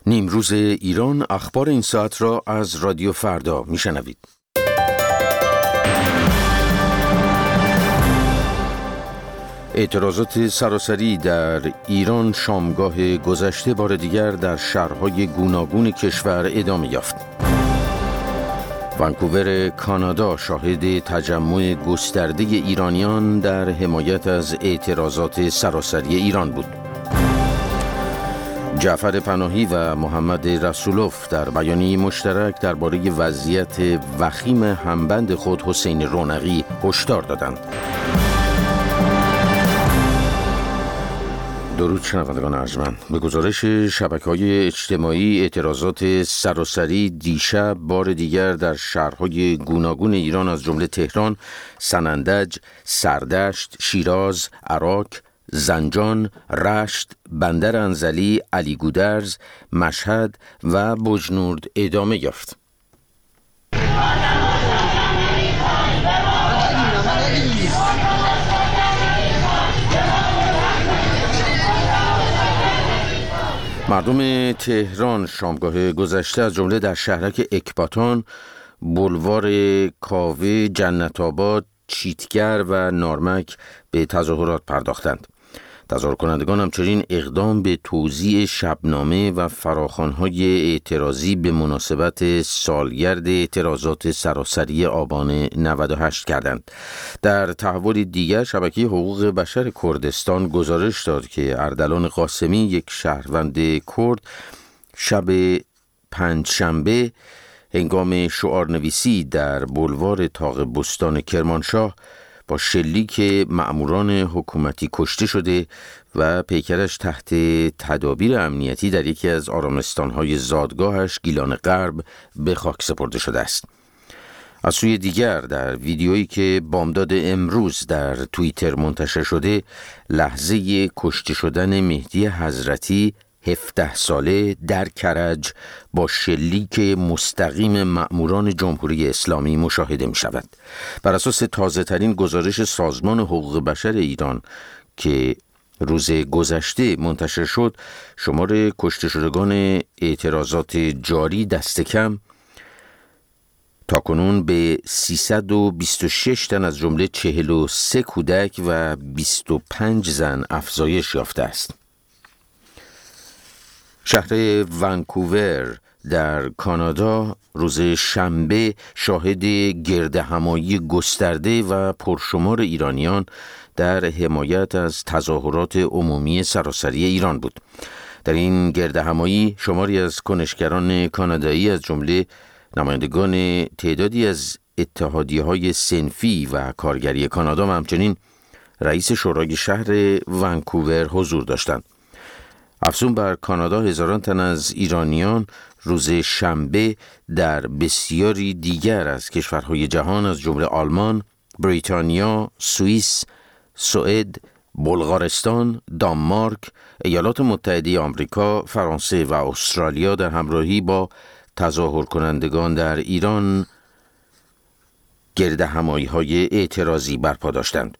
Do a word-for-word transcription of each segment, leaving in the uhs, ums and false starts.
نیمروز ایران، اخبار این ساعت را از رادیو فردا میشنوید. اعتراضات سراسری در ایران شامگاه گذشته بار دیگر در شهرهای گوناگون کشور ادامه یافت. ونکوور کانادا شاهد تجمع گسترده ایرانیان در حمایت از اعتراضات سراسری ایران بود. جعفر پناهی و محمد رسولوف در بیانیه مشترک درباره وضعیت وخیم همبند خود حسین رونقی هشدار دادند. درود شنوندگان ارجمند. به گزارش شبکه‌های اجتماعی، اعتراضات سراسری دیشب بار دیگر در شهرهای گوناگون ایران از جمله تهران، سنندج، سردشت، شیراز، عراق، زنجان، رشت، بندر انزلی، علیگودرز، مشهد و بجنورد ادامه یافت. مردم تهران شامگاه گذشته از جمله در شهرک اکباتان، بولوار کاوه، جنت آباد، چیتگر و نارمک به تظاهرات پرداختند. تظاهر کنندگان همچنین اقدام به توزیع شبنامه و فراخوان‌های اعتراضی به مناسبت سالگرد اعتراضات سراسری آبان نود و هشت کردند. در تحول دیگر، شبکه حقوق بشر کردستان گزارش داد که اردلان قاسمی، یک شهروند کرد، شب پنجشنبه هنگام شعارنویسی در بولوار طاق بستان کرمانشاه با شلیک مأموران حکومتی کشته شده و پیکرش تحت تدابیر امنیتی در یکی از آرامستان‌های زادگاهش گیلان غرب به خاک سپرده شده است. از سوی دیگر، در ویدیویی که بامداد امروز در توییتر منتشر شده، لحظه کشته شدن مهدی حضرتی هفده ساله در کرج با شلیک مستقیم مأموران جمهوری اسلامی مشاهده می شود. بر اساس تازه ترین گزارش سازمان حقوق بشر ایران که روز گذشته منتشر شد، شمار کشته شدگان اعتراضات جاری دست کم تاکنون به سیصد و بیست و شش تن از جمله چهل و سه کودک و بیست و پنج زن افزایش یافته است. شهر ونکوور در کانادا روز شنبه شاهد گردهمایی گسترده و پرشمار ایرانیان در حمایت از تظاهرات عمومی سراسری ایران بود. در این گردهمایی شماری از کنشگران کانادایی از جمله نمایندگان تعدادی از اتحادیه‌های صنفی و کارگری کانادا و همچنین رئیس شورای شهر ونکوور حضور داشتند. افزون بر کانادا، هزاران تن از ایرانیان روز شنبه در بسیاری دیگر از کشورهای جهان از جمله آلمان، بریتانیا، سوئیس، سوئد، بلغارستان، دانمارک، ایالات متحده آمریکا، فرانسه و استرالیا در همراهی با تظاهر کنندگان در ایران گردهمایی‌های اعتراضی برپا داشتند.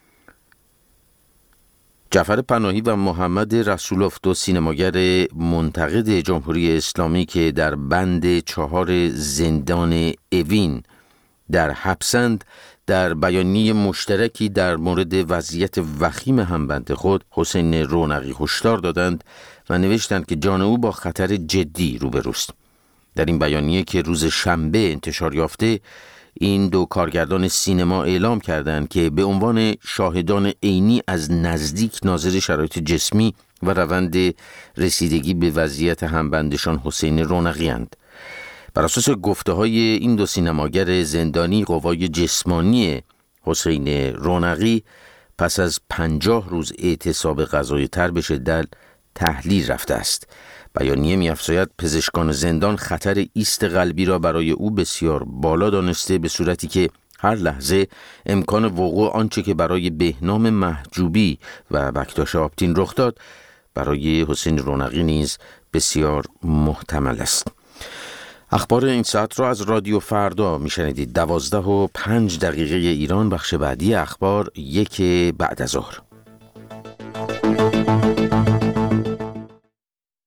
جعفر پناهی و محمد رسولوف، دو سینماگر منتقد جمهوری اسلامی که در بند چهار زندان اوین در حبسند، در بیانیه مشترکی در مورد وضعیت وخیم همبند خود حسین رونقی هشدار دادند و نوشتند که جان او با خطر جدی روبروست. در این بیانیه که روز شنبه انتشار یافته، این دو کارگردان سینما اعلام کردند که به عنوان شاهدان عینی از نزدیک ناظر شرایط جسمی و روند رسیدگی به وضعیت همبندشان حسین رونقی اند. بر اساس گفته‌های این دو سینماگر زندانی، قوای جسمانی حسین رونقی پس از پنجاه روز اعتصاب غذای تر به شدت تحلیل رفته است. بیانیه می‌افزاید پزشکان زندان خطر ایست قلبی را برای او بسیار بالا دانسته، به صورتی که هر لحظه امکان وقوع آنچه که برای بهنام محجوبی و بکتاش آپتین رخ داد برای حسین رونقی نیز بسیار محتمل است. اخبار این ساعت را از رادیو فردا میشنیدید. دوازده و پنج دقیقه ایران. بخش بعدی اخبار یک بعد از ظهر.